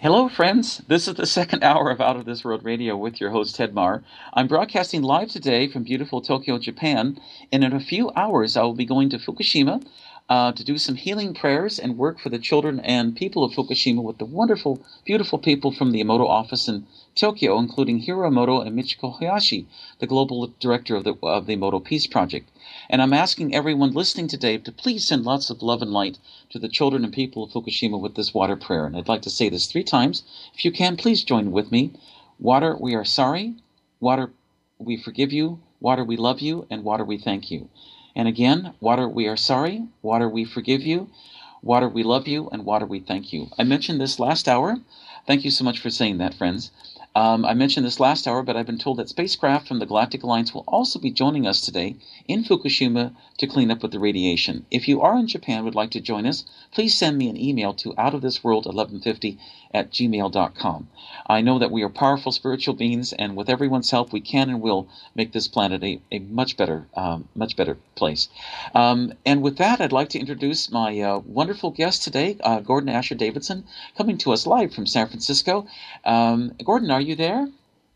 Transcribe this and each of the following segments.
Hello, friends. This is the second hour of Out of This World Radio with your host, Ted Marr. I'm broadcasting live today from beautiful Tokyo, Japan, and in a few hours I will be going to Fukushima to do some healing prayers and work for the children and people of Fukushima with the wonderful, beautiful people from the Emoto office in Tokyo, including Hiro Emoto and Michiko Hayashi, the global director of the Emoto Peace Project. And I'm asking everyone listening today to please send lots of love and light to the children and people of Fukushima with this water prayer. And I'd like to say this 3 times. If you can, please join with me. Water, we are sorry. Water, we forgive you. Water, we love you. And water, we thank you. And again, water, we are sorry. Water, we forgive you. Water, we love you. And water, we thank you. I mentioned this last hour. Thank you so much for saying that, friends. I mentioned this last hour, but I've been told that spacecraft from the Galactic Alliance will also be joining us today in Fukushima to clean up with the radiation. If you are in Japan and would like to join us, please send me an email to outofthisworld1150@gmail.com. I know that we are powerful spiritual beings, and with everyone's help, we can and will make this planet a much better place. And with that, I'd like to introduce my wonderful guest today, Gordon Asher Davidson, coming to us live from San Francisco. Gordon, are you there?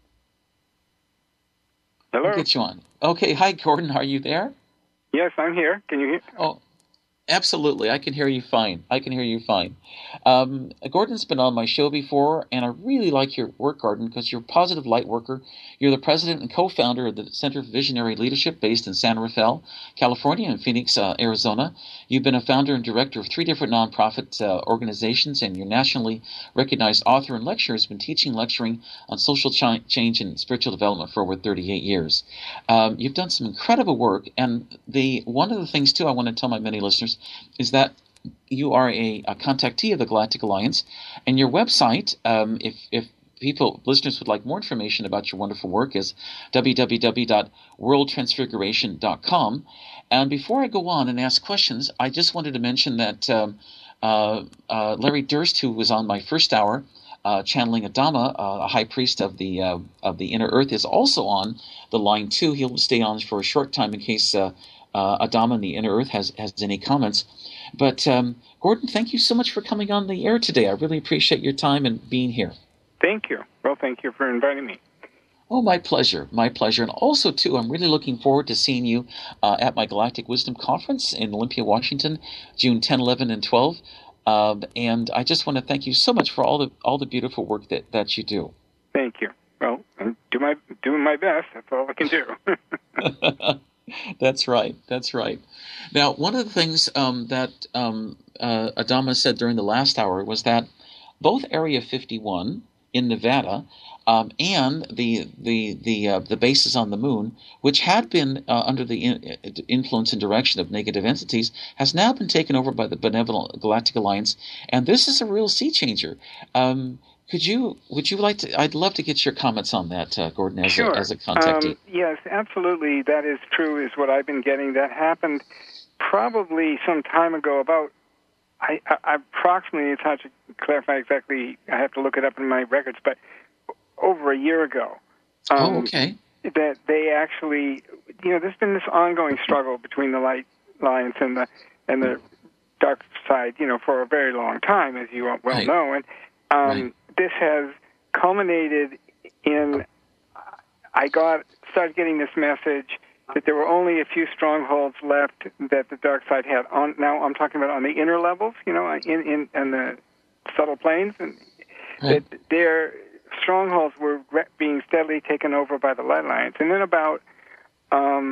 Hello. We'll get you on. Okay. Hi, Gordon. Are you there? Yes, I'm here. Can you hear? Oh, absolutely. I can hear you fine. Gordon's been on my show before, and I really like your work, Gordon, because you're a positive light worker. You're the president and co-founder of the Center for Visionary Leadership based in San Rafael, California, and Phoenix, Arizona. You've been a founder and director of 3 different nonprofit organizations, and you're nationally recognized author and lecturer who's been teaching, lecturing on social change and spiritual development for over 38 years. You've done some incredible work, and one of the things, too, I want to tell my many listeners is that you are a contactee of the Galactic Alliance, and your website, if listeners would like more information about your wonderful work, is www.worldtransfiguration.com. And before I go on and ask questions, I just wanted to mention that Larry Durst, who was on my first hour, channeling Adama, a high priest of the inner earth, is also on the line too. He'll stay on for a short time in case Adama in the inner earth has any comments. But Gordon, thank you so much for coming on the air today. I really appreciate your time and being here. Thank you. Well, thank you for inviting me. Oh, my pleasure. And also, too, I'm really looking forward to seeing you at my Galactic Wisdom Conference in Olympia, Washington, June 10, 11, and 12. And I just want to thank you so much for all the beautiful work that you do. Thank you. Well, I'm doing my best. That's all I can do. That's right. Now, one of the things that Adama said during the last hour was that both Area 51 in Nevada and the bases on the moon, which had been under the influence and direction of negative entities, has now been taken over by the Benevolent Galactic Alliance, and this is a real sea changer. Would you like to? I'd love to get your comments on that, Gordon, as Sure. as a contactee. Yes, absolutely. That is true. Is what I've been getting. That happened probably some time ago. About I approximately. It's hard to clarify exactly. I have to look it up in my records, but over a year ago. Okay. That they actually, there's been this ongoing struggle between the Light Alliance and the dark side, for a very long time, as you well know, and. Right. This has culminated in, started getting this message that there were only a few strongholds left that the dark side had. Now I'm talking about on the inner levels, in the subtle planes, and that their strongholds were being steadily taken over by the Light Alliance. And then about a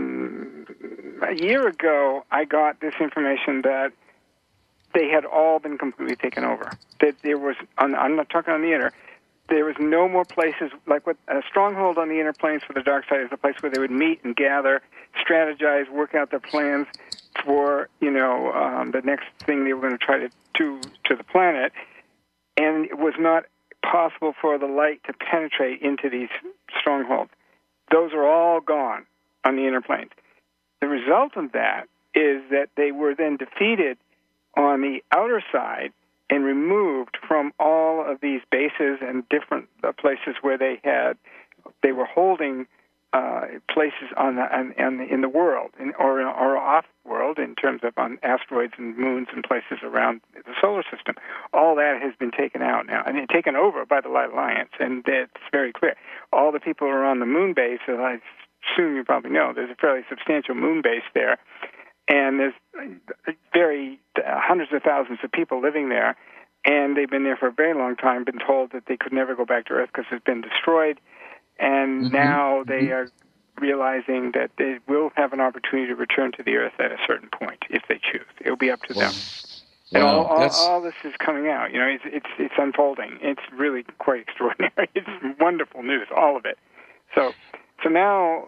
year ago, I got this information that they had all been completely taken over. That there was, I'm not talking on the inner, there was no more places, like what a stronghold on the inner planes for the dark side is a place where they would meet and gather, strategize, work out their plans for, the next thing they were going to try to do to the planet. And it was not possible for the light to penetrate into these strongholds. Those are all gone on the inner planes. The result of that is that they were then defeated on the outer side and removed from all of these bases and different places where they were holding places in the world, or off world, in terms of on asteroids and moons and places around the solar system. All that has been taken out now, and taken over by the Light Alliance, and it's very clear. All the people who are on the moon base, as I assume you probably know, there's a fairly substantial moon base there, and there's hundreds of thousands of people living there, and they've been there for a very long time, been told that they could never go back to Earth because it's been destroyed. And now they are realizing that they will have an opportunity to return to the Earth at a certain point if they choose. It'll be up to them. And all this is coming out. You know, it's unfolding. It's really quite extraordinary. It's wonderful news, all of it. So now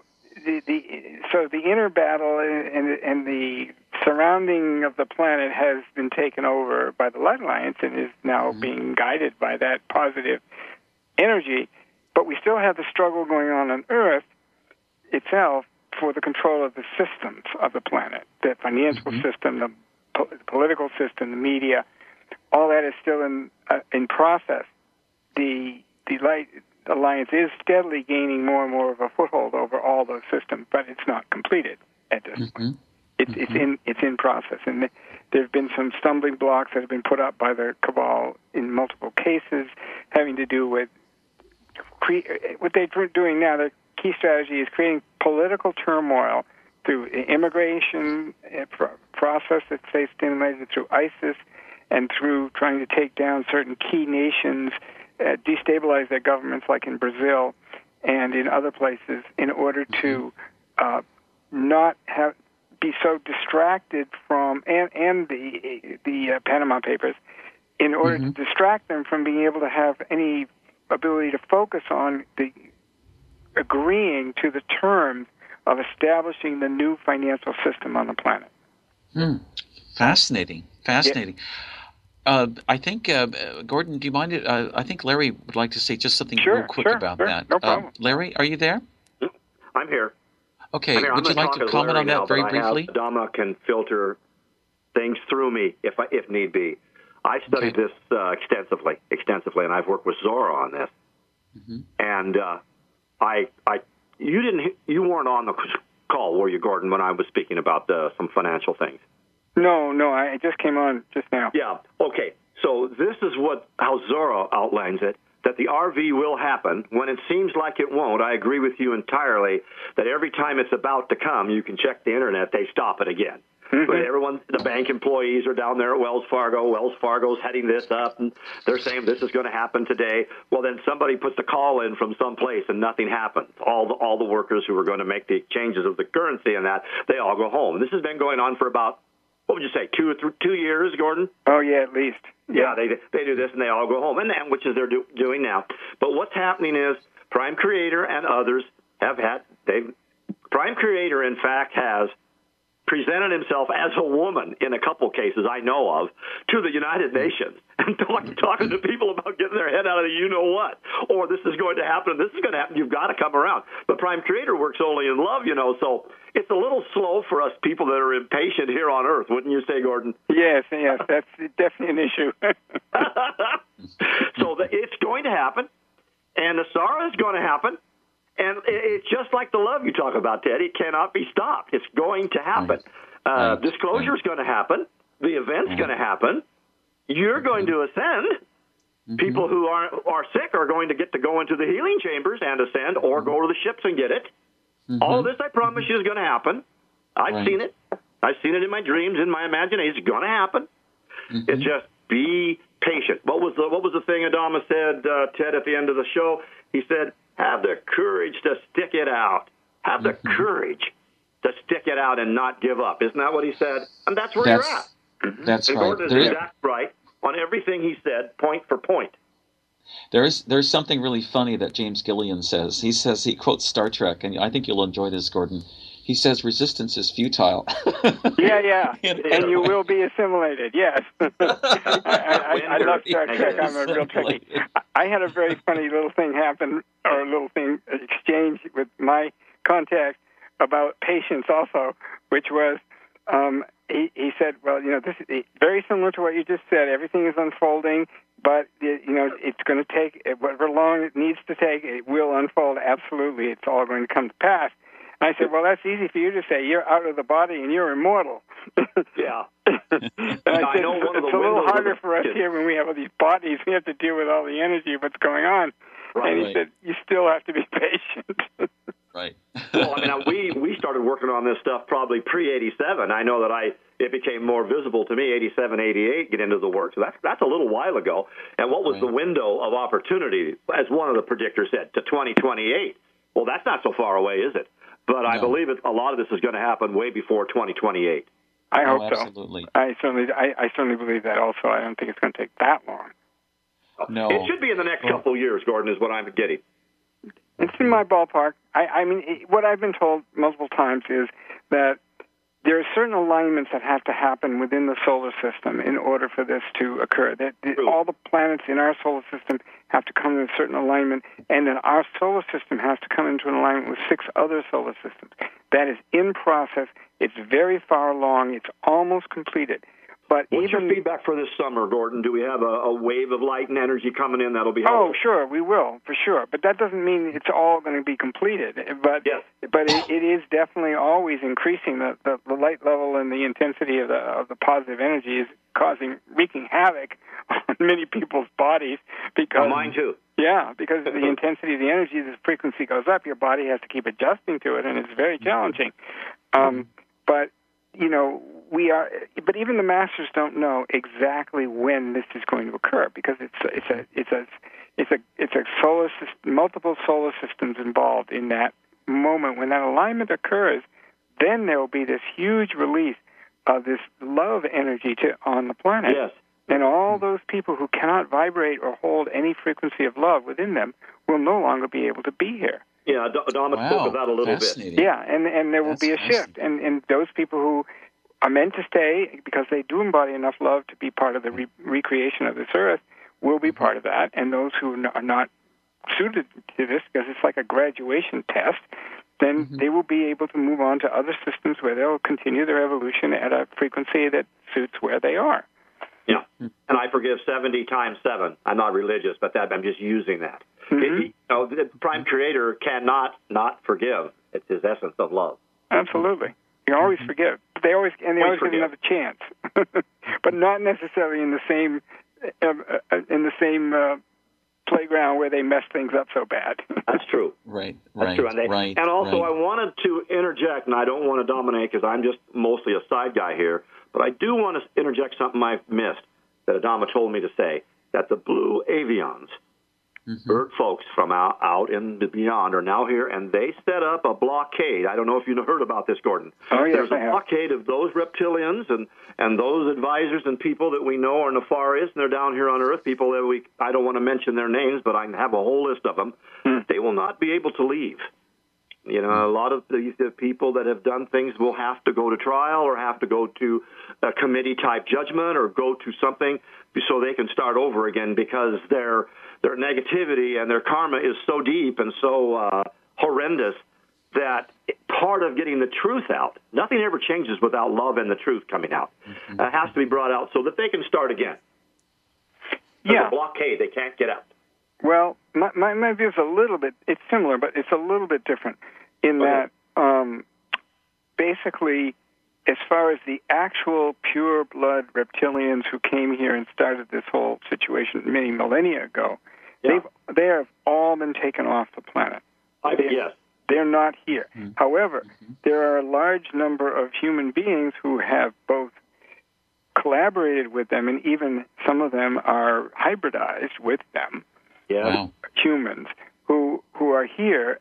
the inner battle and the surrounding of the planet has been taken over by the Light Alliance and is now being guided by that positive energy. But we still have the struggle going on Earth itself for the control of the systems of the planet, the financial system, the political system, the media. All that is still in process. The Light Alliance is steadily gaining more and more of a foothold over all those systems, but it's not completed at this point. It's in process, and there have been some stumbling blocks that have been put up by the cabal in multiple cases, having to do with what they're doing now. Their key strategy is creating political turmoil through immigration process that they stimulated through ISIS and through trying to take down certain key nations, destabilize their governments like in Brazil and in other places in order to not be so distracted from, and the Panama Papers, in order to distract them from being able to have any ability to focus on agreeing to the terms of establishing the new financial system on the planet. Fascinating. Yeah. I think, Gordon, do you mind? I think Larry would like to say just something real quick about that. No problem. Larry, are you there? I'm here. Okay. Would you like to comment on that very briefly? Adama can filter things through me if need be. I studied this extensively, and I've worked with Zora on this. And you weren't on the call, were you, Gordon, when I was speaking about some financial things? No, I just came on just now. Yeah, okay. So this is how Zora outlines it, that the RV will happen when it seems like it won't. I agree with you entirely that every time it's about to come, you can check the Internet, they stop it again. But the bank employees are down there at Wells Fargo. Wells Fargo's heading this up, and they're saying this is going to happen today. Well, then somebody puts a call in from someplace, and nothing happens. All the workers who are going to make the changes of the currency and that, they all go home. This has been going on for about, what would you say, 2 years, Gordon? Oh, yeah, at least. Yeah, they do this, and they all go home, and which is they're doing now. But what's happening is Prime Creator and others Prime Creator, in fact, has presented himself as a woman in a couple cases I know of to the United Nations and talking to people about getting their head out of the you-know-what. Or this is going to happen, this is going to happen, you've got to come around. But Prime Creator works only in love, so it's a little slow for us people that are impatient here on Earth, wouldn't you say, Gordon? Yes, that's definitely an issue. So it's going to happen, and the SARA is going to happen. And it's just like the love you talk about, Ted. It cannot be stopped. It's going to happen. Disclosure is going to happen. The event's going to happen. You're going to ascend. People who are sick are going to get to go into the healing chambers and ascend, or go to the ships and get it. All of this, I promise you, is going to happen. I've seen it. I've seen it in my dreams, in my imagination. It's going to happen. It's just be patient. What was the thing Adama said, Ted, at the end of the show? He said, have the courage to stick it out. Have the courage to stick it out and not give up. Isn't that what he said? And that's where you're at. That's and right. Gordon is exactly right on everything he said, point for point. There's something really funny that James Gillian says. He quotes Star Trek, and I think you'll enjoy this, Gordon. He says resistance is futile. Yeah. And you will be assimilated, yes. I love Star Trek. I'm a real Trekkie. I had a very funny little thing happen, or a little thing exchange with my contact about patience also, which was he said, well, this is very similar to what you just said. Everything is unfolding, but it's going to take whatever long it needs to take. It will unfold. Absolutely, it's all going to come to pass. And I said, well, that's easy for you to say. You're out of the body and you're immortal. Yeah. And I said, it's a little harder for us here when we have all these bodies. We have to deal with all the energy of what's going on. Right. And he said, you still have to be patient. Right. Well, I mean, we started working on this stuff probably pre-'87. I know that it became more visible to me, '87, '88, get into the work. So that's a little while ago. And what was the window of opportunity, as one of the predictors said, to 2028? Well, that's not so far away, is it? But I believe a lot of this is going to happen way before 2028. I hope so. Absolutely. I certainly believe that also. I don't think it's going to take that long. No. It should be in the next couple of years, Gordon, is what I'm getting. It's in my ballpark. I mean, what I've been told multiple times is that there are certain alignments that have to happen within the solar system in order for this to occur. All the planets in our solar system have to come in a certain alignment, and then our solar system has to come into an alignment with 6 other solar systems. That is in process. It's very far along. It's almost completed. But what's your feedback for this summer, Gordon? Do we have a wave of light and energy coming in that'll be helpful? Oh, sure, we will, for sure. But that doesn't mean it's all going to be completed. But yes. But it is definitely always increasing. The light level and the intensity of the positive energy is wreaking havoc on many people's bodies. Because mine too. Yeah, because the intensity of the energy, as the frequency goes up, your body has to keep adjusting to it, and it's very challenging. But but even the masters don't know exactly when this is going to occur, because it's a solar system, multiple solar systems involved in that moment. When that alignment occurs, then there will be this huge release of this love energy on the planet. Yes. And all those people who cannot vibrate or hold any frequency of love within them will no longer be able to be here. Yeah, Adama spoke of that a little bit. Yeah, and there will be a shift. And those people who are meant to stay because they do embody enough love to be part of the recreation of this earth will be part of that. And those who are not suited to this, because it's like a graduation test, then they will be able to move on to other systems where they'll continue their evolution at a frequency that suits where they are. Yeah, and I forgive 70 times 7. I'm not religious, but I'm just using that. The Prime Creator cannot not forgive. It's his essence of love. Absolutely. You always forgive. They always give another chance, but not necessarily in the same playground where they mess things up so bad. That's true. Right. That's true. And also, I wanted to interject, and I don't want to dominate because I'm just mostly a side guy here, but I do want to interject something I've missed that Adama told me to say, that the blue avians, Earth folks from out in the beyond, are now here, and they set up a blockade. I don't know if you've heard about this, Gordon. Oh, yes, There's a blockade of those reptilians and those advisors and people that we know are nefarious, and they're down here on Earth, people that I don't want to mention their names, but I have a whole list of them. They will not be able to leave. A lot of the people that have done things will have to go to trial or have to go to a committee-type judgment or go to something so they can start over again, because their negativity and their karma is so deep and so horrendous that part of getting the truth out, nothing ever changes without love and the truth coming out. It has to be brought out so that they can start again. There's a blockade. They can't get out. Well, my view is a little bit, it's similar, but it's a little bit different in that basically, as far as the actual pure-blood reptilians who came here and started this whole situation many millennia ago, they have all been taken off the planet. Yes. They're not here. However, there are a large number of human beings who have both collaborated with them, and even some of them are hybridized with them. Humans who are here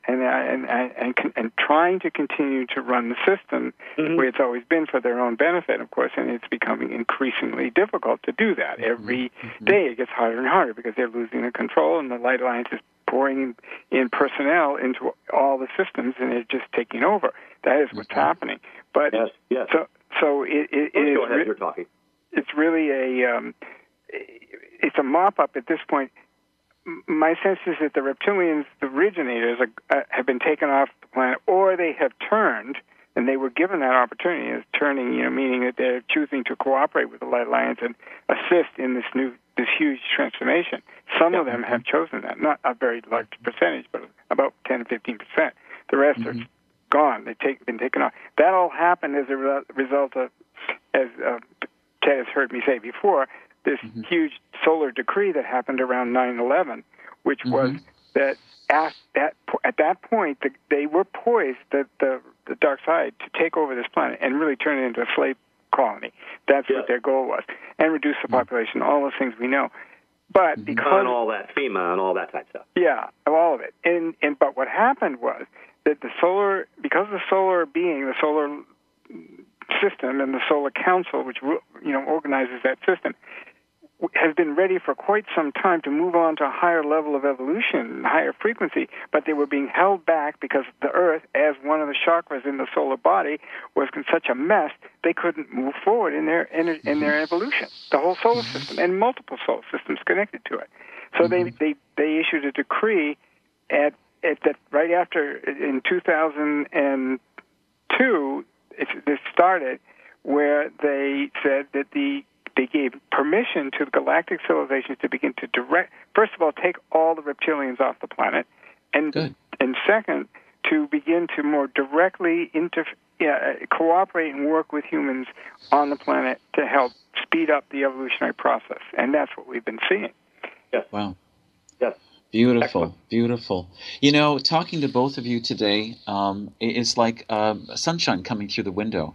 and trying to continue to run the system where it's always been for their own benefit, of course, and it's becoming increasingly difficult to do that. Every day it gets harder and harder because they're losing the control, and the Light Alliance is pouring in personnel into all the systems, and they're just taking over. That is what's happening. But so it is. Go ahead, you're talking. It's really it's a mop-up at this point. My sense is that the reptilians, the originators, have been taken off the planet, or they have turned And they were given that opportunity as turning, meaning that they're choosing to cooperate with the Light Alliance and assist in this huge transformation. Some of them have chosen that, not a very large percentage, but about 10 to 15%. The rest are gone. They've been taken off. That all happened as a result of, as Ted has heard me say before, this huge solar decree that happened around 9/11, which was that at that point they were poised, the dark side, to take over this planet and really turn it into a slave colony. That's what their goal was, and reduce the population. All those things we know. But because and all that FEMA and all that type of stuff. Yeah, all of it. But what happened was that because the solar being, the solar system, and the solar council, which organizes that system, has been ready for quite some time to move on to a higher level of evolution, higher frequency, but they were being held back because the Earth, as one of the chakras in the solar body, was in such a mess they couldn't move forward in their evolution. The whole solar system and multiple solar systems connected to it. So they issued a decree at that right after, in 2002, this started, where they said that they gave permission to the galactic civilizations to begin to first of all, take all the reptilians off the planet, and second, to begin to more directly cooperate and work with humans on the planet to help speed up the evolutionary process. And that's what we've been seeing. Yes. Wow. Yes. Beautiful, Excellent. beautiful. Talking to both of you today is like sunshine coming through the window.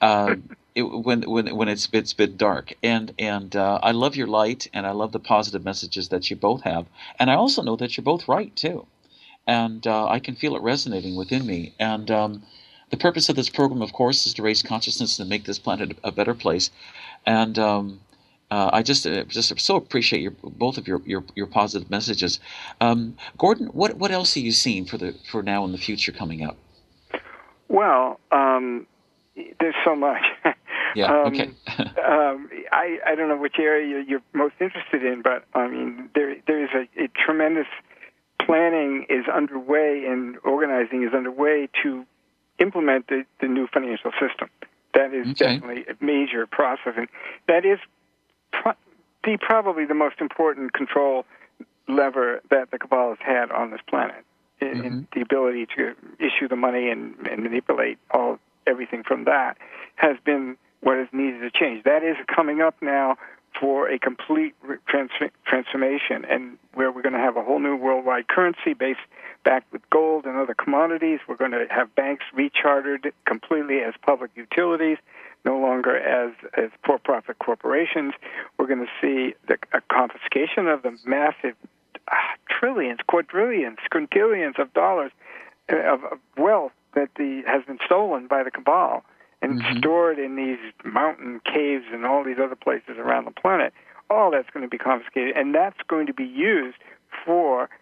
When it's been dark, and I love your light, and I love the positive messages that you both have, and I also know that you're both right too, and I can feel it resonating within me. And the purpose of this program, of course, is to raise consciousness and make this planet a better place. And I just so appreciate both of your positive messages. Gordon, what else are you seeing for now and the future coming up? Well, there's so much. Yeah. Okay. I don't know which area you're most interested in, but I mean there is a tremendous planning is underway and organizing is underway to implement the new financial system. That is definitely a major process, and that is probably the most important control lever that the Cabal has had on this planet, in the ability to issue the money and manipulate everything from that has been what is needed to change. That is coming up now for a complete transformation, and where we're going to have a whole new worldwide currency backed with gold and other commodities. We're going to have banks rechartered completely as public utilities, no longer as for-profit corporations. We're going to see a confiscation of the massive trillions, quadrillions, quintillions of dollars of wealth that has been stolen by the Cabal and stored in these mountain caves and all these other places around the planet. All that's going to be confiscated, and that's going to be used for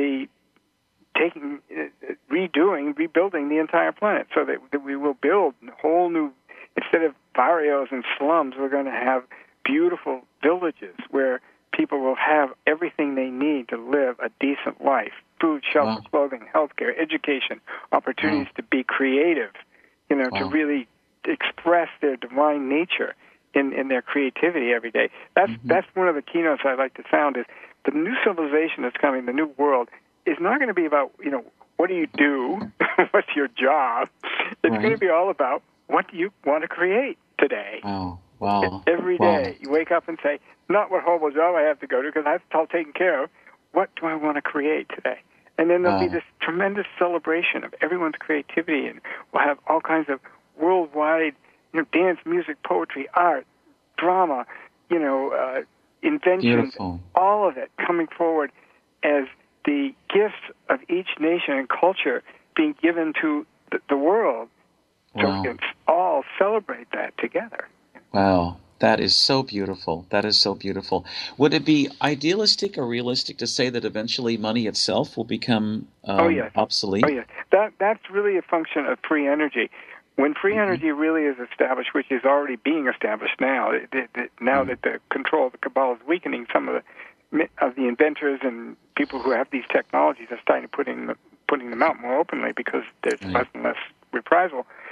rebuilding the entire planet, so that we will build whole new, instead of barrios and slums, we're going to have beautiful villages where people will have everything they need to live a decent life: food, shelter, clothing, healthcare, education, opportunities to be creative, to really express their divine nature in their creativity every day. That's one of the keynotes I like to sound, is the new civilization that's coming, the new world, is not going to be about, what do you do? What's your job? It's going to be all about, what do you want to create today? Wow. Every day you wake up and say, not what horrible job I have to go to, because that's all taken care of. What do I want to create today? And then there'll be this tremendous celebration of everyone's creativity, and we'll have all kinds of worldwide, dance, music, poetry, art, drama, inventions, beautiful. All of it coming forward as the gifts of each nation and culture being given to the world. So we can all celebrate that together. Wow. That is so beautiful. That is so beautiful. Would it be idealistic or realistic to say that eventually money itself will become obsolete? Oh, yes. That's really a function of free energy. When free energy really is established, which is already being established now, now that the control of the Cabal is weakening, some of the inventors and people who have these technologies are starting to putting them out more openly because there's less and less reprisal.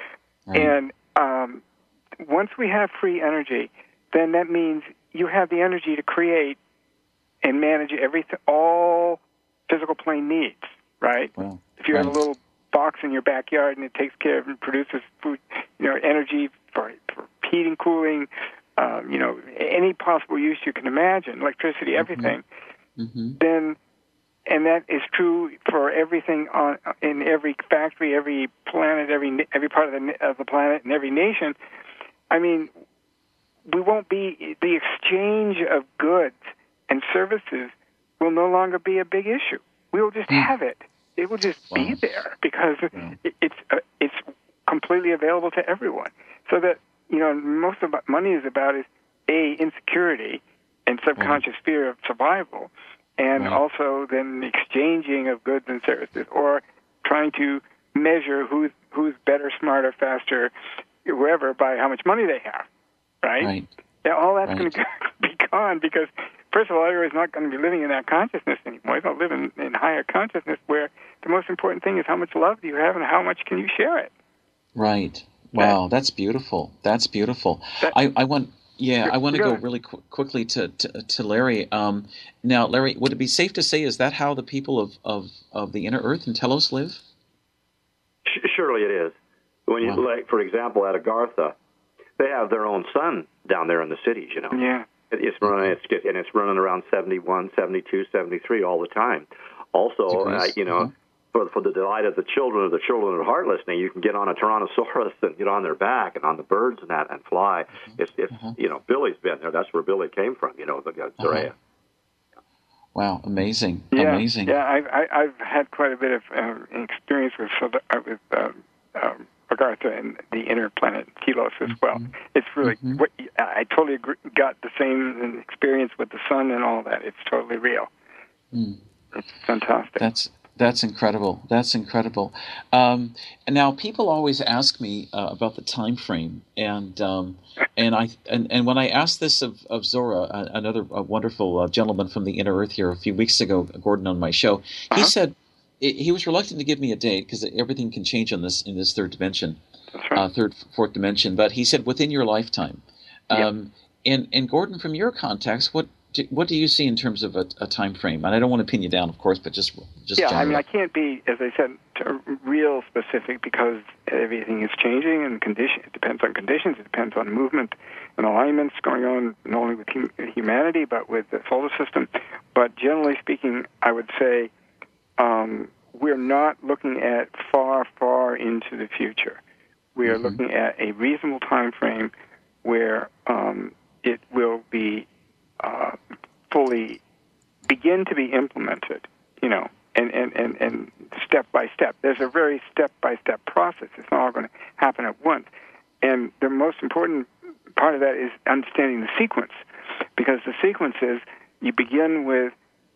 Right. And once we have free energy, then that means you have the energy to create and manage everything, all physical plane needs, right? Well, if you have a little box in your backyard and it takes care of and produces food, energy for heating, cooling, any possible use you can imagine, electricity, everything, then, and that is true for everything in every factory, every planet, every part of the planet, and every nation. I mean, we won't be, the exchange of goods and services will no longer be a big issue. We will just have it. It will just be there because it's completely available to everyone. So that, most of what money is about is, A, insecurity and subconscious fear of survival, and also then the exchanging of goods and services, or trying to measure who's better, smarter, faster, whoever, by how much money they have, right? Yeah, all that's going to be gone because, first of all, everybody's not going to be living in that consciousness anymore. They're going to live in higher consciousness where the most important thing is how much love do you have and how much can you share it. Right. Wow, that's beautiful. That's beautiful. I want to go really quickly to Larry. Now, Larry, would it be safe to say, is that how the people of the inner Earth in Telos live? Surely it is. When you, like, for example, at Agartha, they have their own sun down there in the cities, Yeah. It's running around 71, 72, 73 all the time. Also, for the delight of the children of heart listening, you can get on a Tyrannosaurus and get on their back and on the birds and that and fly. It's Billy's been there. That's where Billy came from. The Zorea. Wow, amazing, yeah, amazing. Yeah, I've had quite a bit of experience with Agartha and the inner planet Telos as well. It's really, I totally got the same experience with the sun and all that. It's totally real. It's fantastic. That's incredible. That's incredible. And now people always ask me about the time frame, and when I asked this of Zora, another wonderful gentleman from the Inner Earth here a few weeks ago, Gordon, on my show, he said he was reluctant to give me a date because everything can change in this third dimension, fourth dimension. But he said within your lifetime. And Gordon, from your context, what do you see in terms of a time frame? And I don't want to pin you down, of course, but just yeah. generally. I mean, I can't be, as I said, real specific because everything is changing and it depends on conditions. It depends on movement and alignments going on not only with humanity but with the solar system. But generally speaking, I would say we're not looking at far into the future. We are looking at a reasonable time frame where it will be fully begin to be implemented, and step by step. There's a very step-by-step process. It's not all going to happen at once. And the most important part of that is understanding the sequence, because the sequence is you begin with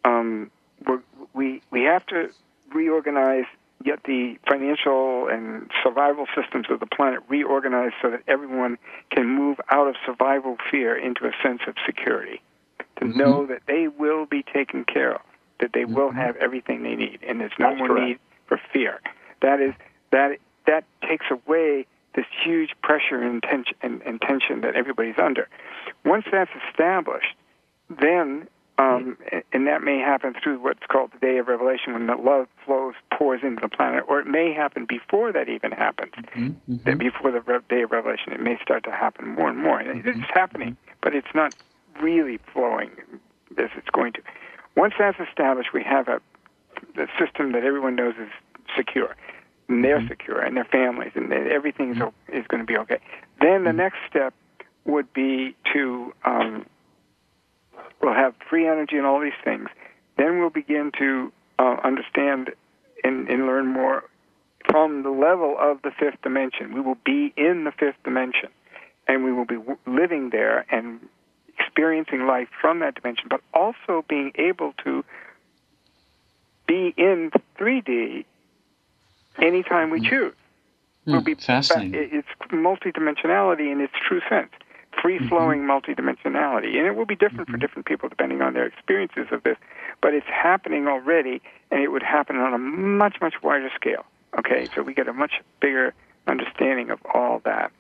we have to reorganize, get the financial and survival systems of the planet reorganized so that everyone can move out of survival fear into a sense of security. To know that they will be taken care of, that they will have everything they need, and there's no more need for fear. That takes away this huge pressure and tension that everybody's under. Once that's established, then and that may happen through what's called the Day of Revelation, when the love pours into the planet, or it may happen before that even happens. That before the Day of Revelation, it may start to happen more and more. And it's happening, but it's not really flowing as it's going to. Once that's established, we have the system that everyone knows is secure, and they're secure, and their families, and everything is going to be okay. Then the next step would be to we'll have free energy and all these things. Then we'll begin to understand and learn more from the level of the fifth dimension. We will be in the fifth dimension, and we will be living there and experiencing life from that dimension, but also being able to be in 3D anytime we choose. We'll be fascinating. It's multidimensionality in its true sense, free-flowing multidimensionality, and it will be different for different people depending on their experiences of this, but it's happening already, and it would happen on a much, much wider scale. Okay, so we get a much bigger understanding of all that.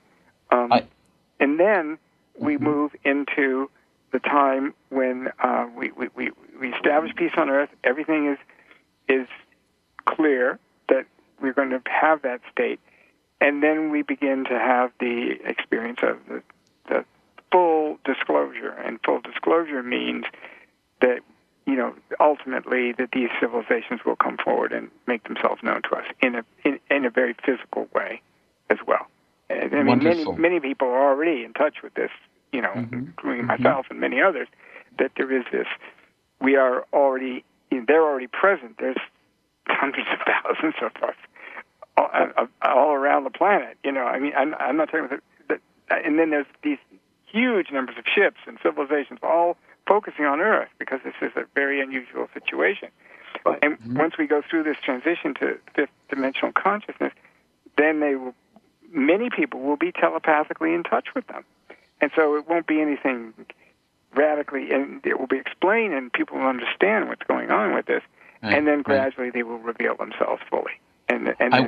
And then we move into the time when we establish peace on Earth. Everything is clear that we're going to have that state. And then we begin to have the experience of the full disclosure. And full disclosure means that, ultimately that these civilizations will come forward and make themselves known to us in a very physical way as well. And, I mean, many people are already in touch with this, including myself and many others, that there is this. We are already, they're already present. There's hundreds of thousands of us all around the planet. I'm not talking about that. And then there's these huge numbers of ships and civilizations all focusing on Earth because this is a very unusual situation. Right. And once we go through this transition to fifth dimensional consciousness, then many people will be telepathically in touch with them. And so it won't be anything radically, and it will be explained and people will understand what's going on with this. Right. And then gradually they will reveal themselves fully. And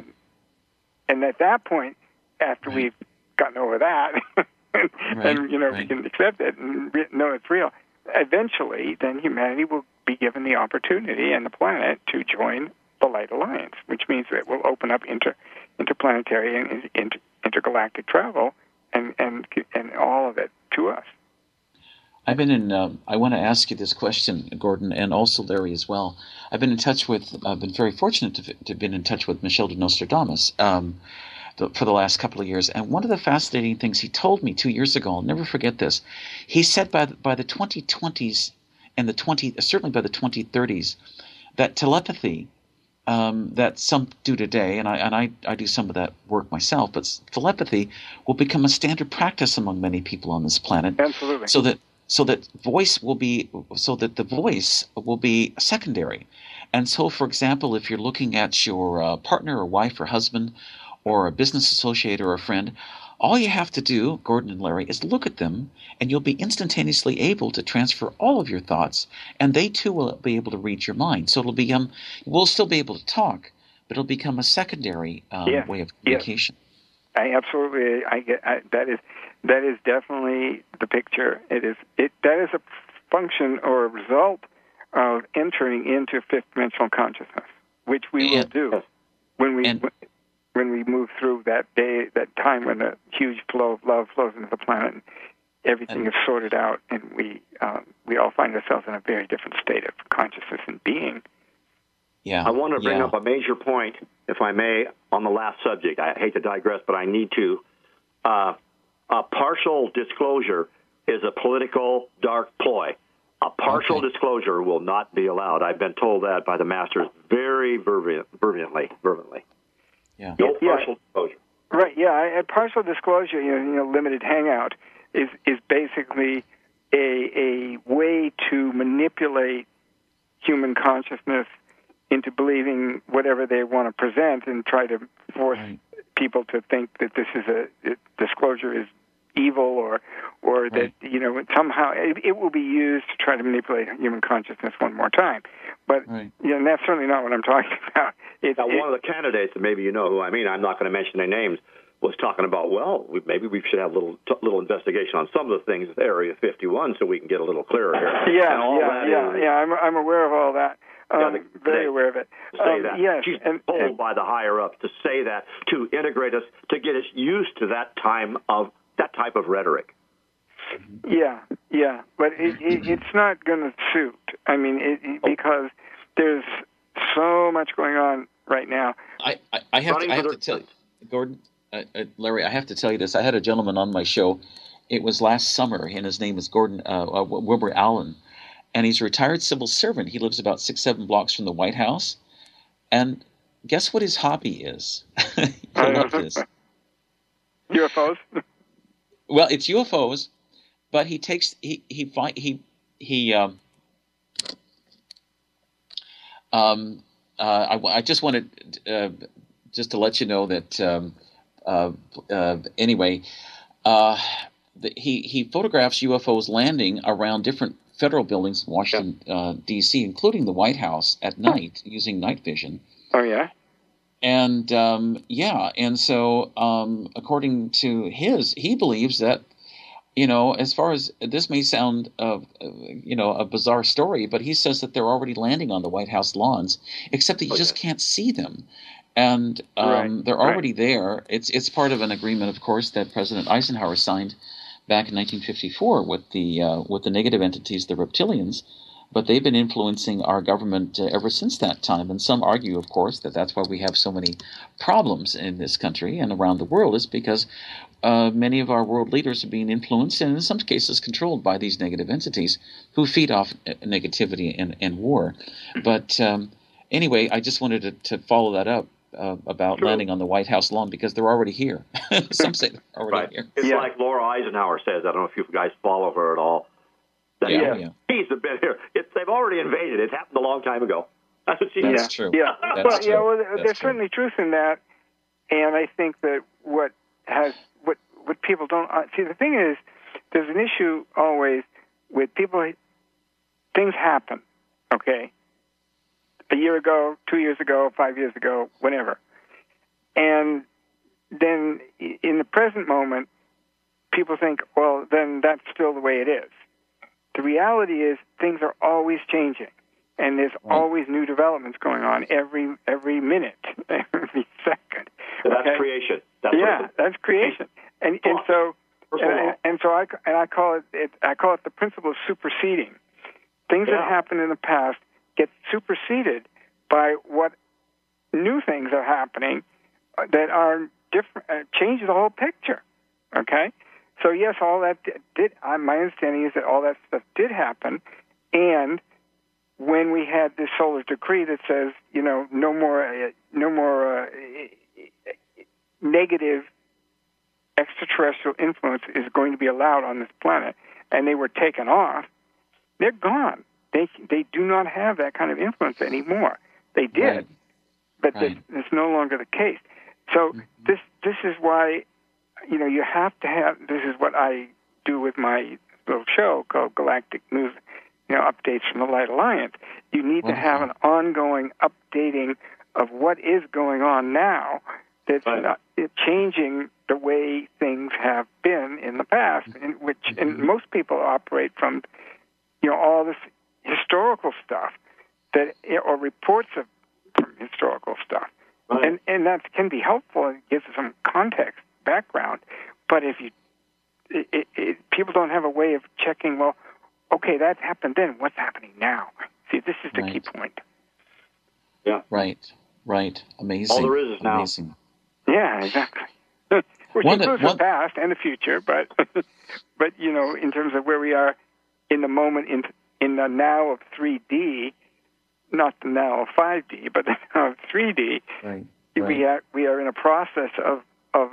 at that point, after we've gotten over that, and we can accept it and know it's real, eventually then humanity will be given the opportunity and the planet to join the Light Alliance, which means that it will open up interplanetary and intergalactic travel and all of it to us. I've been in. I want to ask you this question, Gordon, and also Larry as well. I've been very fortunate to have been in touch with Michel de Nostradamus for the last couple of years. And one of the fascinating things he told me 2 years ago, I'll never forget this. He said by the 2020s and certainly by the 2030s, that telepathy that some do today, and I do some of that work myself, but telepathy will become a standard practice among many people on this planet. Absolutely. So that the voice will be secondary. And so, for example, if you're looking at your partner or wife or husband or a business associate or a friend, all you have to do, Gordon and Larry, is look at them, and you'll be instantaneously able to transfer all of your thoughts, and they too will be able to read your mind. So it'll become, we'll still be able to talk, but it'll become a secondary way of communication. I absolutely, that is definitely the picture. That is a function or a result of entering into fifth dimensional consciousness, which we will do when we move through that time when the huge flow of love flows into the planet and everything is sorted out, and we all find ourselves in a very different state of consciousness and being. Yeah, I want to bring up a major point, if I may, on the last subject. I hate to digress, but I need to. A partial disclosure is a political dark ploy. A partial disclosure will not be allowed. I've been told that by the masters very fervently. Yeah. No partial disclosure. Right. Yeah. A partial disclosure, limited hangout, is basically a way to manipulate human consciousness into believing whatever they want to present and try to force people to think that this is disclosure is evil or that somehow it will be used to try to manipulate human consciousness one more time. But and that's certainly not what I'm talking about. One of the candidates, and maybe you know who I mean, I'm not going to mention their names, was talking about, maybe we should have a little investigation on some of the things with Area 51 so we can get a little clearer here. Yeah. I'm aware of all that. Very aware of it. To say that. Yes. She's told by the higher-ups to say that, to integrate us, to get us used to that type of rhetoric. Yeah, but it's not going to suit. I mean, because there's so much going on right now. I have to tell you, Gordon, Larry, I have to tell you this. I had a gentleman on my show. It was last summer, and his name is Gordon Wilbur Allen, and he's a retired civil servant. He lives about 6-7 blocks from the White House, and guess what his hobby is? You'll love this. UFOs. Well, it's UFOs, but he takes I just wanted just to let you know that he photographs UFOs landing around different federal buildings in Washington, D.C., including the White House at night using night vision. Oh, yeah? And and so according to he believes that, as far as this may sound, a bizarre story, but he says that they're already landing on the White House lawns, except that you just can't see them. And they're already there. It's part of an agreement, of course, that President Eisenhower signed back in 1954 with the negative entities, the reptilians. But they've been influencing our government ever since that time. And some argue, of course, that that's why we have so many problems in this country and around the world, is because many of our world leaders are being influenced and in some cases controlled by these negative entities who feed off negativity and war. But anyway, I just wanted to follow that up about landing on the White House lawn, because they're already here. Some say they're already here. It's like Laura Eisenhower says. I don't know if you guys follow her at all. He's been here. They've already invaded. It happened a long time ago. That's what she That's true. Yeah. That's true. Well, That's there's true. certainly truth in that, and I think that what people don't see. The thing is, there's an issue always with people. Things happen. Okay. A year ago, 2 years ago, 5 years ago, whenever, and then in the present moment, people think, well, then that's still the way it is. The reality is things are always changing, and there's always new developments going on every minute, every second. That's creation. That's creation. And so I call it the principle of superseding. Things that happen in the past get superseded by what new things are happening that are different, change the whole picture. Okay. So yes, all that did. My understanding is that all that stuff did happen, and when we had this solar decree that says, no more negative extraterrestrial influence is going to be allowed on this planet, and they were taken off, they're gone. They do not have that kind of influence anymore. They did, but it's no longer the case. So this is why. You have to have. This is what I do with my little show called Galactic News, updates from the Light Alliance. You need to have an ongoing updating of what is going on now that's changing the way things have been in the past, and most people operate from, all this historical stuff or reports from historical stuff, and that can be helpful and gives some context. Background, but if people don't have a way of checking, well, okay, that happened then. What's happening now? See, this is the key point. Yeah. Right. Amazing. All there is now. Amazing. Yeah, exactly. Which includes the past and the future, but in terms of where we are in the moment, in the now of 3D, not the now of 5D, but the now of 3D. Right. We are in a process of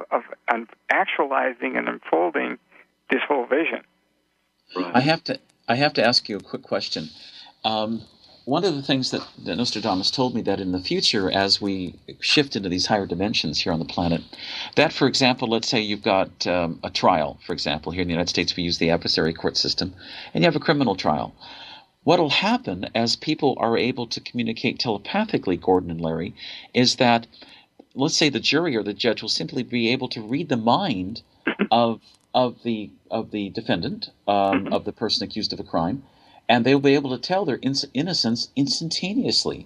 actualizing and unfolding this whole vision. Right. I have to ask you a quick question. One of the things that Nostradamus told me, that in the future, as we shift into these higher dimensions here on the planet, that, for example, let's say you've got a trial, for example, here in the United States we use the adversary court system, and you have a criminal trial. What will happen as people are able to communicate telepathically, Gordon and Larry, is that, let's say the jury or the judge will simply be able to read the mind of the defendant, of the person accused of a crime, and they'll be able to tell their innocence instantaneously.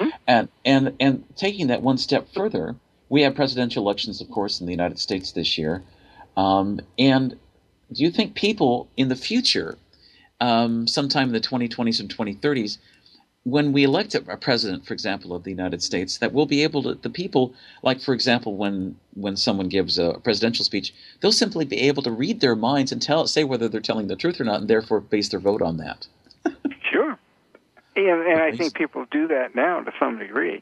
And taking that one step further, we have presidential elections, of course, in the United States this year. And do you think people in the future, sometime in the 2020s and 2030s, when we elect a president, for example, of the United States, that we'll be able to, the people, like, for example, when someone gives a presidential speech, they'll simply be able to read their minds and say whether they're telling the truth or not, and therefore base their vote on that. Sure. And I think people do that now to some degree.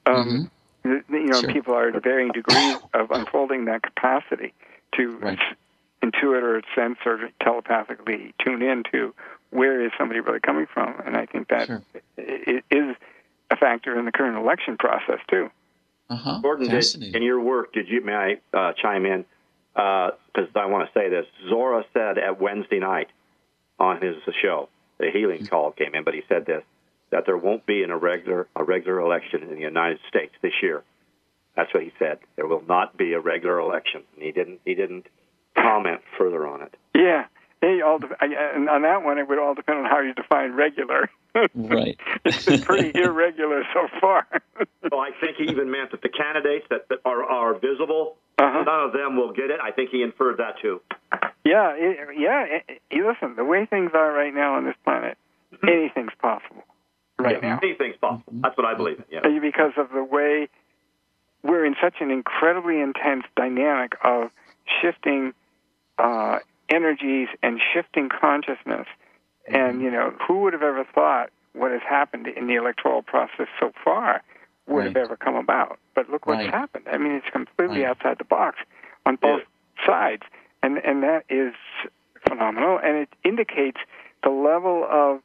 Sure. People are at varying degrees of unfolding that capacity to intuit or sense or telepathically tune into where is somebody really coming from. And I think that is a factor in the current election process, too. Gordon, in your work, may I chime in? Because I want to say this. Zora said at Wednesday night on his show, the healing call came in, but he said this, that there won't be a regular election in the United States this year. That's what he said. There will not be a regular election. And he didn't comment further on it. Yeah. And on that one, it would all depend on how you define regular. Right. It's been pretty irregular so far. Well, I think he even meant that the candidates that are visible, none of them will get it. I think he inferred that too. Yeah, listen, the way things are right now on this planet, anything's possible now. Anything's possible. That's what I believe in, yeah. Because of the way we're in such an incredibly intense dynamic of shifting energies and shifting consciousness. And, who would have ever thought what has happened in the electoral process so far would have ever come about? But look what's happened. I mean, it's completely outside the box on both sides. And that is phenomenal. And it indicates the level of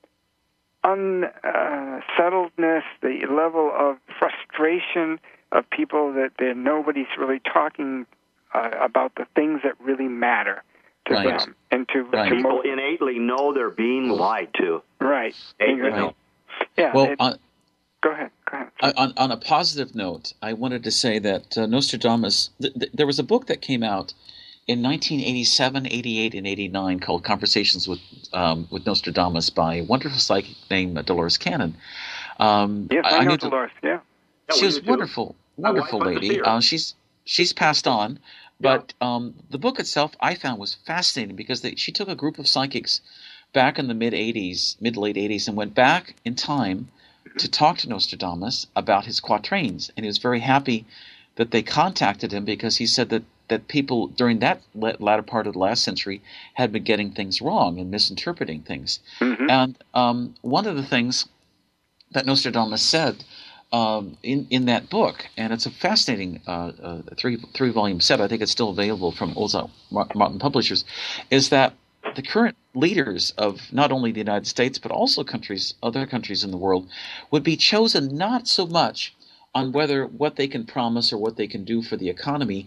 unsettledness, the level of frustration of people that nobody's really talking about the things that really matter to them, and to people innately know they're being lied to. Right. Know. Yeah. Well, go ahead. On a positive note, I wanted to say that Nostradamus. There was a book that came out in 1987, 88, and 89 called "Conversations with Nostradamus" by a wonderful psychic named Dolores Cannon. Yes, I know Dolores. Yeah. She was wonderful lady. She's passed on. But the book itself, I found, was fascinating because she took a group of psychics back in the mid-late 80s, and went back in time to talk to Nostradamus about his quatrains. And he was very happy that they contacted him because he said that people during that latter part of the last century had been getting things wrong and misinterpreting things. Mm-hmm. And one of the things that Nostradamus said in that book, and it's a fascinating three-volume set. I think it's still available from Ozark Martin Publishers. Is that the current leaders of not only the United States but also other countries in the world would be chosen not so much on what they can promise or what they can do for the economy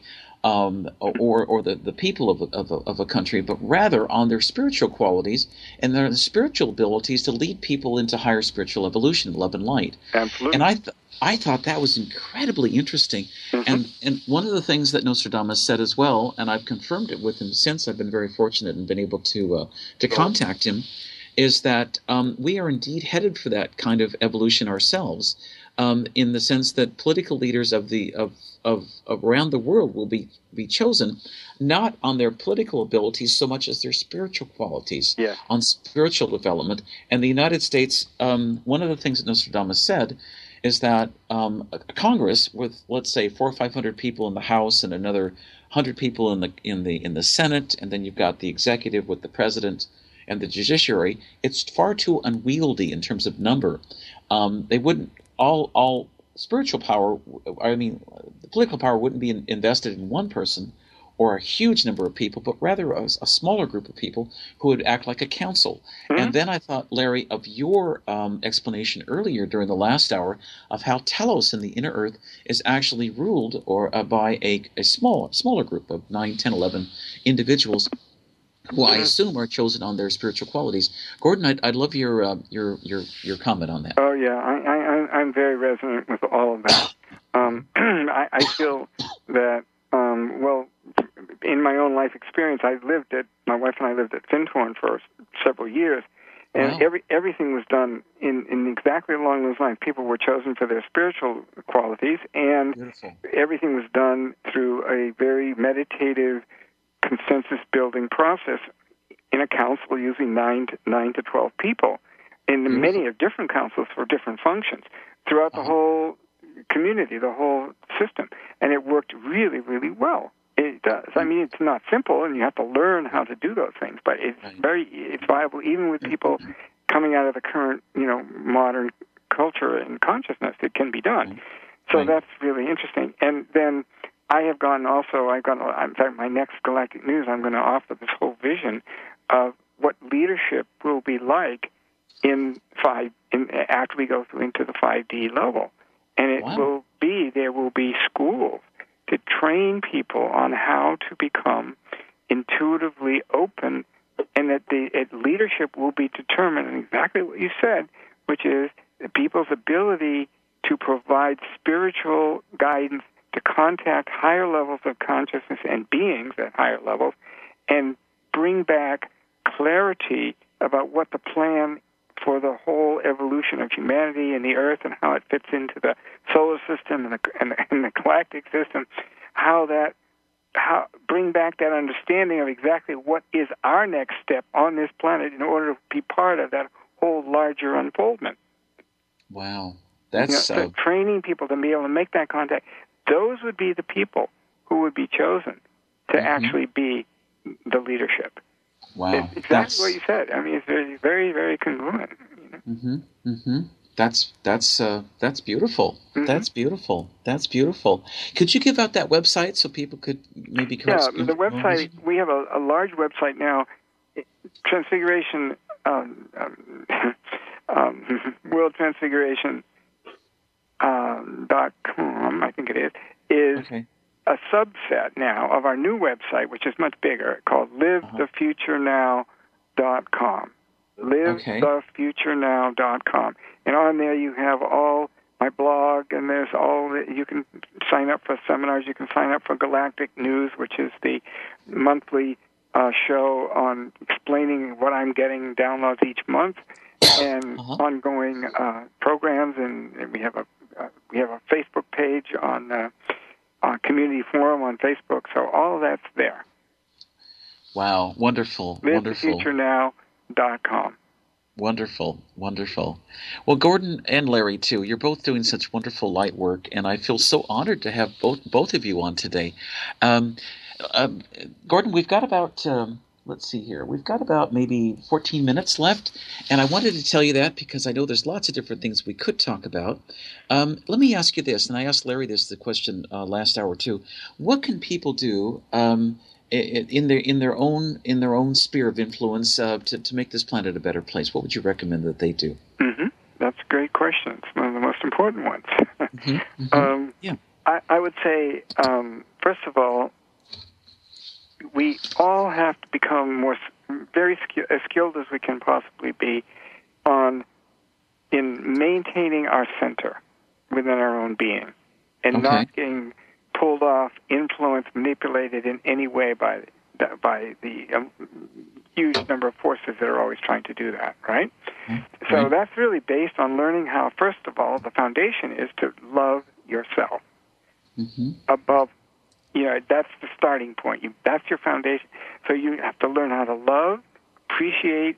or the people of a country, but rather on their spiritual qualities and their spiritual abilities to lead people into higher spiritual evolution, love and light. Absolutely. And I thought that was incredibly interesting. Mm-hmm. And one of the things that Nostradamus said as well, and I've confirmed it with him since I've been very fortunate and been able to contact him, is that we are indeed headed for that kind of evolution ourselves. In the sense that political leaders of around the world will be chosen not on their political abilities so much as their spiritual qualities, on spiritual development. And the United States, one of the things that Nostradamus said is that Congress, with let's say 400 or 500 people in the House and another 100 people in the Senate, and then you've got the executive with the president and the judiciary, it's far too unwieldy in terms of number. They wouldn't. All spiritual power, the political power wouldn't be invested in one person or a huge number of people, but rather a smaller group of people who would act like a council. Mm-hmm. And then I thought, Larry, of your explanation earlier during the last hour of how Telos in the inner earth is actually ruled by a smaller group of 9, 10, 11 individuals who I assume are chosen on their spiritual qualities. Gordon, I'd love your comment on that. Oh yeah, I'm very resonant with all of that. I feel that in my own life experience, my wife and I lived at Findhorn for several years, and everything was done in exactly along those lines. People were chosen for their spiritual qualities, and everything was done through a very meditative, consensus-building process in a council using 9 to 12 people in many of different councils for different functions throughout the whole community, the whole system. And it worked really, really well. It does. I mean, it's not simple, and you have to learn how to do those things, but it's viable even with people coming out of the current, modern culture and consciousness. It can be done. So that's really interesting. And then in fact, my next Galactic News, I'm going to offer this whole vision of what leadership will be like after we go into the 5D level. And there will be schools to train people on how to become intuitively open, and that leadership will be determined in exactly what you said, which is people's ability to provide spiritual guidance to contact higher levels of consciousness and beings at higher levels and bring back clarity about what the plan for the whole evolution of humanity and the Earth and how it fits into the solar system and the galactic system, how bring back that understanding of exactly what is our next step on this planet in order to be part of that whole larger unfoldment. Wow. That's so training people to be able to make that contact. Those would be the people who would be chosen to actually be the leadership. Wow. It's exactly what you said. I mean, it's very, very, very congruent. That's beautiful. That's beautiful. That's beautiful. Could you give out that website so people could maybe come? Yeah, the website, we have a large website now, Transfiguration, World Transfiguration .com, I think it is a subset now of our new website, which is much bigger, called LiveTheFutureNow.com. LiveTheFutureNow.com. And on there you have all my blog, and there's you can sign up for seminars, you can sign up for Galactic News, which is the monthly show on explaining what I'm getting downloads each month, and ongoing programs, and we have a Facebook page on community forum on Facebook, so all of that's there. Wow, wonderful, wonderful. LiveTheFutureNow.com. Wonderful, wonderful. Well, Gordon and Larry, too, you're both doing such wonderful light work, and I feel so honored to have both of you on today. Gordon, we've got about, let's see here, we've got about maybe 14 minutes left, and I wanted to tell you that because I know there's lots of different things we could talk about. Let me ask you this, and I asked Larry the question last hour, too. What can people do in their own sphere of influence to make this planet a better place? What would you recommend that they do? That's a great question. It's one of the most important ones. I would say, first of all, we all have to become very as skilled as we can possibly be in maintaining our center within our own being, and not getting pulled off, influenced, manipulated in any way by the huge number of forces that are always trying to do that, right? So that's really based on learning how, first of all, the foundation is to love yourself above, that's the starting point. That's your foundation. So you have to learn how to love, appreciate,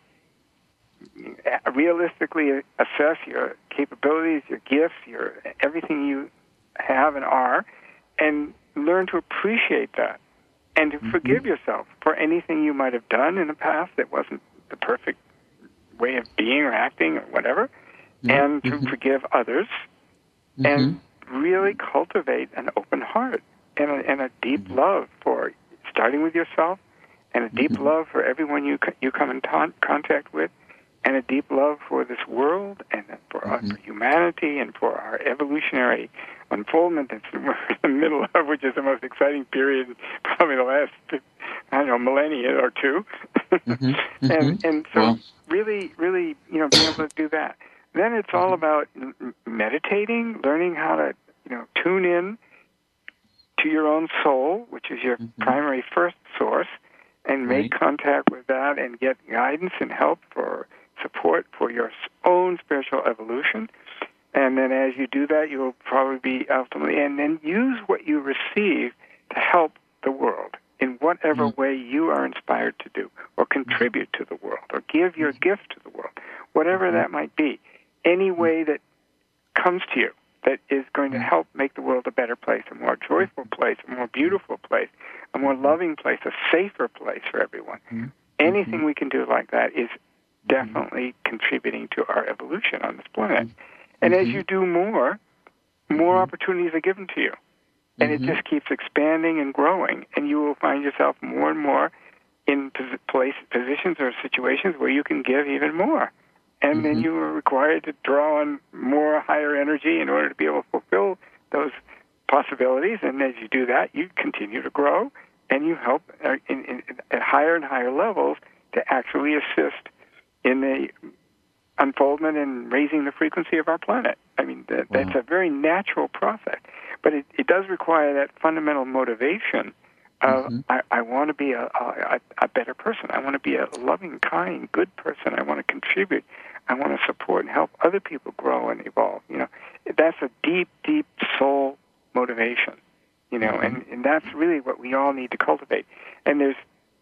realistically assess your capabilities, your gifts, everything you have and are, and learn to appreciate that, and to forgive yourself for anything you might have done in the past that wasn't the perfect way of being or acting or whatever, and to forgive others, and really cultivate an open heart and a deep love for starting with yourself, and a deep love for everyone you come in contact with, and a deep love for this world and for humanity and for our evolutionary unfoldment that we're in the middle of, which is the most exciting period, probably the last, millennia or two. And so really, being able to do that. Then it's all about meditating, learning how to, tune in to your own soul, which is your primary first source, and make contact with that and get guidance and help for support for your own spiritual evolution. And then as you do that, you will probably be ultimately, and then use what you receive to help the world in whatever way you are inspired to do, or contribute to the world, or give your gift to the world, whatever that might be. Any way that comes to you that is going to help make the world a better place, a more joyful place, a more beautiful place, a more loving place, a safer place for everyone. Anything we can do like that is definitely contributing to our evolution on this planet. And as you do more opportunities are given to you. And it just keeps expanding and growing, and you will find yourself more and more in positions or situations where you can give even more. And then you are required to draw on more higher energy in order to be able to fulfill those possibilities. And as you do that, you continue to grow, and you help at higher and higher levels to actually assist in the unfoldment and raising the frequency of our planet. I mean, that's a very natural process. but it does require that fundamental motivation of I want to be a better person. I want to be a loving, kind, good person. I want to contribute. I want to support and help other people grow and evolve. That's a deep, deep soul motivation. And that's really what we all need to cultivate. And there's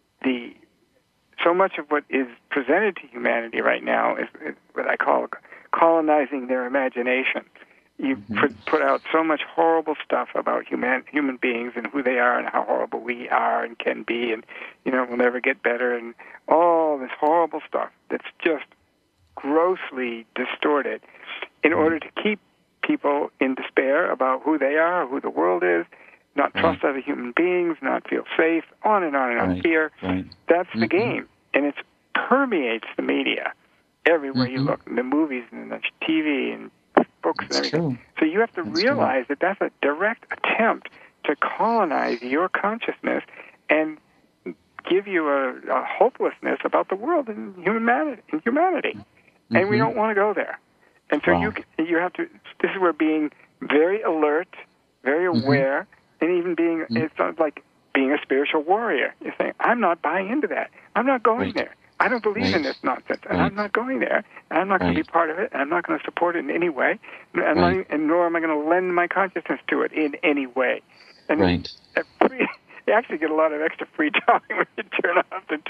so much of what is presented to humanity right now is what I call colonizing their imagination. You put out so much horrible stuff about human beings and who they are and how horrible we are and can be, and we'll never get better, and all this horrible stuff that's just grossly distorted in order to keep people in despair about who they are, who the world is, not trust other human beings, not feel safe, on and on and on. Fear. That's the game, and it permeates the media everywhere you look, in the movies and the TV and books and everything. True. So you have to realize that that's a direct attempt to colonize your consciousness and give you a hopelessness about the world and humanity. And we don't want to go there. And so you have to. This is where being very alert, very aware, and even being it's like being a spiritual warrior. You're saying, I'm not buying into that. I'm not going there. I don't believe in this nonsense, and I'm not going there, and I'm not going to be part of it, and I'm not going to support it in any way, and nor am I going to lend my consciousness to it in any way. And you actually get a lot of extra free time when you turn off the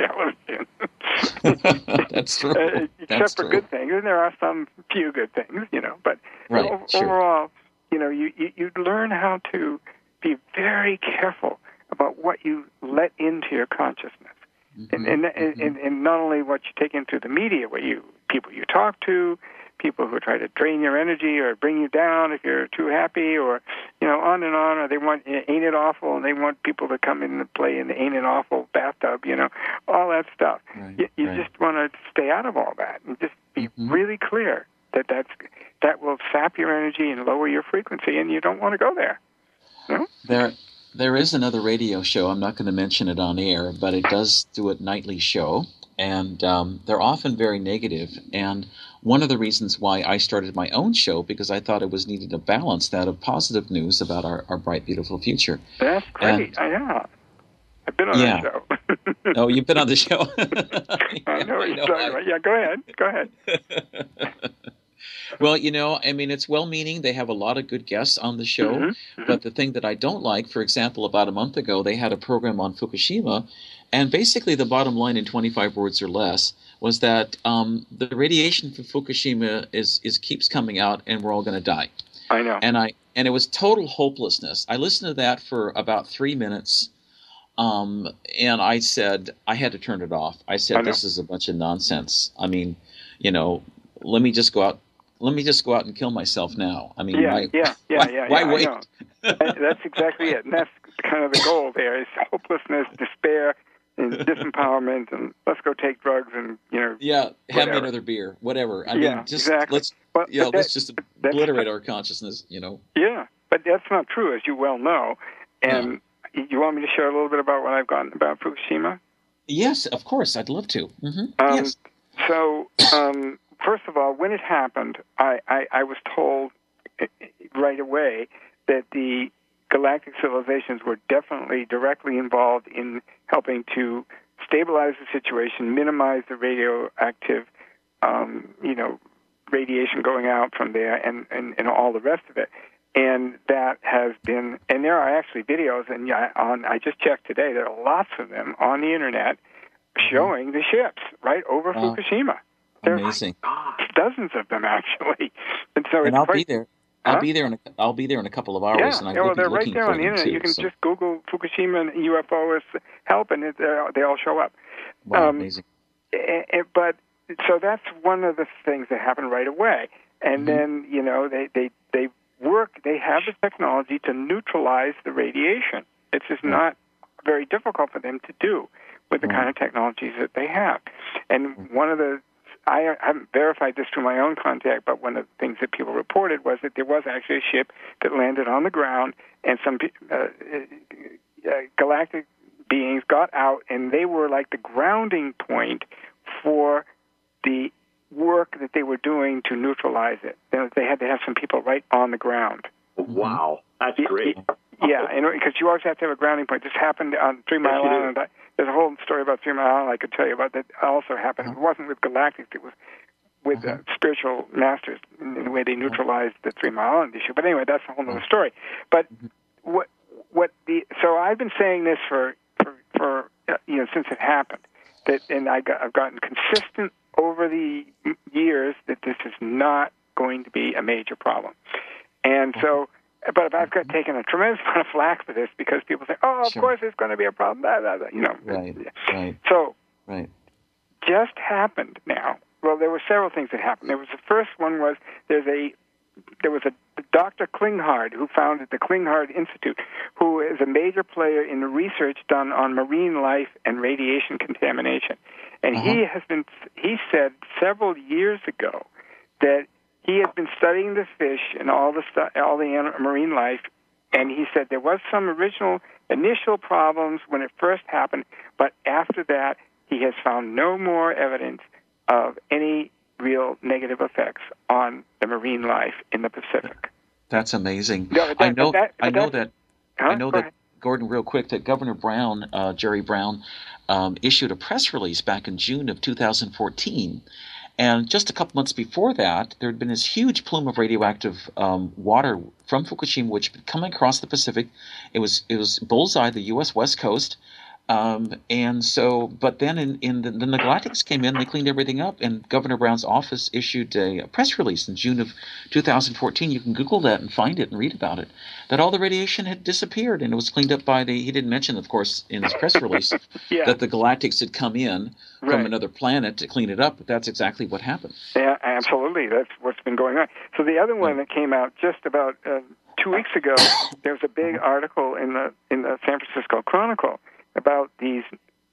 television. That's true. Except for good things, and there are some few good things, but overall, you learn how to be very careful about what you let into your consciousness. And not only what you take into the media, people you talk to, people who try to drain your energy or bring you down if you're too happy, or on and on. Or they want Ain't It Awful, and they want people to come in and play in the Ain't It Awful bathtub. All that stuff. You just want to stay out of all that and just be really clear that will sap your energy and lower your frequency, and you don't want to go there. There is another radio show. I'm not going to mention it on air, but it does do a nightly show, and they're often very negative. And one of the reasons why I started my own show, because I thought it was needed to balance that of positive news about our bright, beautiful future. That's great. I've been on that show. Oh, you've been on the show. I know what you're talking about. Yeah, go ahead. Well, it's well-meaning. They have a lot of good guests on the show. But the thing that I don't like, for example, about a month ago, they had a program on Fukushima, and basically the bottom line in 25 words or less was that the radiation from Fukushima keeps coming out, and we're all going to die. I know. And it was total hopelessness. I listened to that for about 3 minutes, and I said I had to turn it off. I said, this is a bunch of nonsense. I mean, let me just go out and kill myself now. I mean, why wait? That's exactly it. And that's kind of the goal there is hopelessness, despair, and disempowerment, and let's go take drugs and, have me another beer, whatever. I mean, just exactly. Let's just obliterate our consciousness, Yeah, but that's not true, as you well know. And you want me to share a little bit about what I've gotten about Fukushima? Yes, of course. I'd love to. Yes. So, first of all, when it happened, I was told right away that the galactic civilizations were definitely directly involved in helping to stabilize the situation, minimize the radioactive, radiation going out from there, and all the rest of it. And that has been, and there are actually videos, and I just checked today, there are lots of them on the internet showing the ships right over Fukushima. Amazing. Dozens of them, actually. And so I'll be there. I'll be there in a couple of hours, and they're right there on the internet. You can just Google Fukushima and UFOs help, and they all show up. Wow, amazing. But so that's one of the things that happened right away. And then they work. They have the technology to neutralize the radiation. It's just not very difficult for them to do with the kind of technologies that they have. And one of the I haven't verified this through my own contact, but one of the things that people reported was that there was actually a ship that landed on the ground, and some galactic beings got out, and they were like the grounding point for the work that they were doing to neutralize it. They had to have some people right on the ground Wow, that's great. Yeah, because you always have to have a grounding point. This happened on 3 Mile Island. There's a whole story about 3 Mile Island I could tell you about that also happened. It wasn't with galactics. It was with spiritual masters in the way they neutralized the 3 Mile Island issue. But anyway, that's a whole other story. But so I've been saying this for since it happened, and I've gotten consistent over the years that this is not going to be a major problem. And so, but I've got taken a tremendous amount of flack for this because people say, "Oh, of course it's going to be a problem." Blah, blah, blah, Right. So, just happened now. Well, there were several things that happened. The first one was there was a Dr. Klinghardt who founded the Klinghardt Institute, who is a major player in the research done on marine life and radiation contamination. And he said several years ago that he had been studying the fish and all the marine life, and he said there was some initial problems when it first happened, but after that he has found no more evidence of any real negative effects on the marine life in the Pacific. That's amazing. No, I know that, Gordon, real quick, that Governor Brown, Jerry Brown, issued a press release back in June of 2014. And just a couple months before that, there had been this huge plume of radioactive water from Fukushima, which had been coming across the Pacific. It was bullseye, the U.S. West Coast. And so, but then the Galactics came in, they cleaned everything up, and Governor Brown's office issued a press release in June of 2014. You can Google that and find it and read about it, that all the radiation had disappeared and it was cleaned up by he didn't mention, of course, in his press release that the Galactics had come in from another planet to clean it up, but that's exactly what happened. Yeah, absolutely. That's what's been going on. So the other one that came out just about 2 weeks ago, there was a big article in the San Francisco Chronicle about these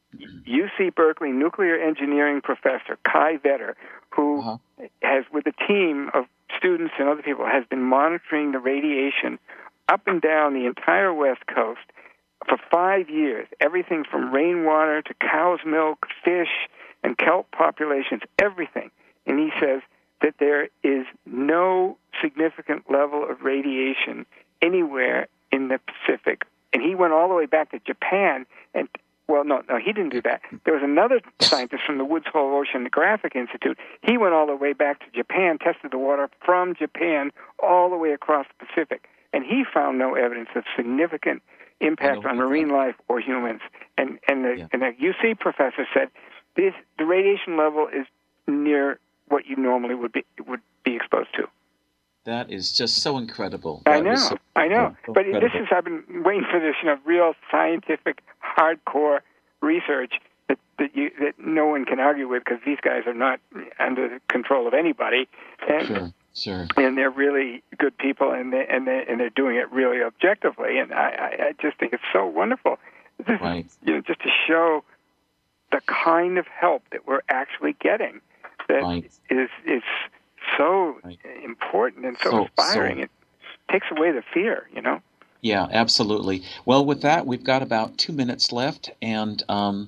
UC Berkeley nuclear engineering professor, Kai Vetter, who has, with a team of students and other people, has been monitoring the radiation up and down the entire West Coast for 5 years, everything from rainwater to cow's milk, fish, and kelp populations, everything. And he says that there is no significant level of radiation anywhere in the Pacific. And he went all the way back to Japan, and no, he didn't do that. There was another scientist from the Woods Hole Oceanographic Institute. He went all the way back to Japan, tested the water from Japan all the way across the Pacific, and he found no evidence of significant impact on marine life or humans. And the UC professor said the radiation level is near what you normally would be exposed to. That is just so incredible. I know. But I've been waiting for this, real scientific, hardcore research that no one can argue with, because these guys are not under the control of anybody. And, Sure. And they're really good people, and they're doing it really objectively. And I just think it's so wonderful. Right. Just to show the kind of help that we're actually getting that is so important and so inspiring. It takes away the fear, Yeah, absolutely. Well, with that, we've got about 2 minutes left, and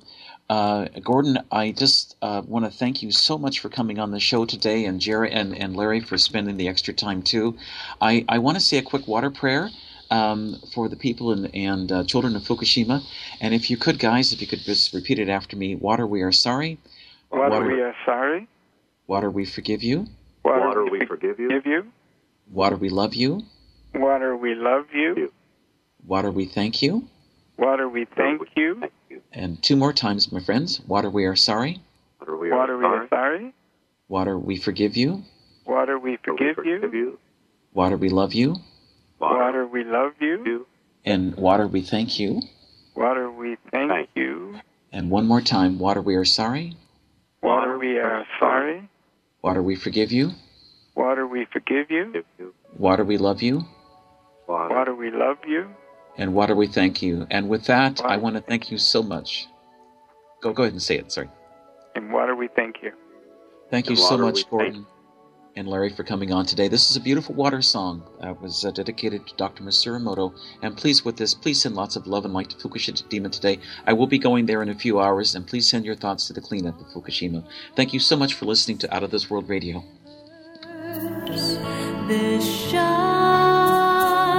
Gordon, I just want to thank you so much for coming on the show today, and Jerry and Larry for spending the extra time too. I want to say a quick water prayer for the people and children of Fukushima, and if you could, guys, if you could just repeat it after me. Water, we are sorry. Water, we are sorry. Water, we forgive you. Water, we forgive you. Water, we love you. Water, we love you. Water, we thank you. Water, we thank you. And 2 more times, my friends. Water, we are sorry. Water, we are sorry. Water, we forgive you. Water, we forgive you. Water, we love you. Water, we love you. And water, we thank you. Water, we thank you. And 1 more time. Water, we are sorry. Water, we are sorry. Water, we forgive you. Water, we forgive you. Water, we love you. Water, we love you. And water, we thank you. And with that, I want to thank you so much. Go ahead and say it, sorry. And water, we thank you. Thank you so much, Gordon and Larry, for coming on today. This is a beautiful water song that was dedicated to Dr. Masaru Emoto. And please, with this, please send lots of love and light to Fukushima today. I will be going there in a few hours, and please send your thoughts to the cleanup of Fukushima. Thank you so much for listening to Out of This World Radio. This shine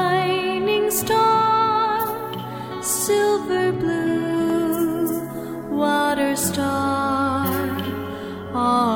water blue, water star.